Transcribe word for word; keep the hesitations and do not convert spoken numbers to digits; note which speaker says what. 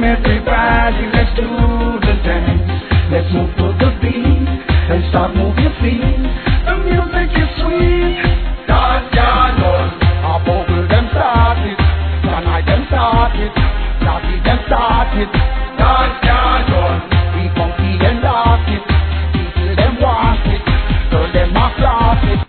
Speaker 1: everybody, let's do the dance. Let's move to the beat and start move your feet. The music is sweet. Dance, yeah, no. Our vocal them start it. Tonight them start it. Starty them start it.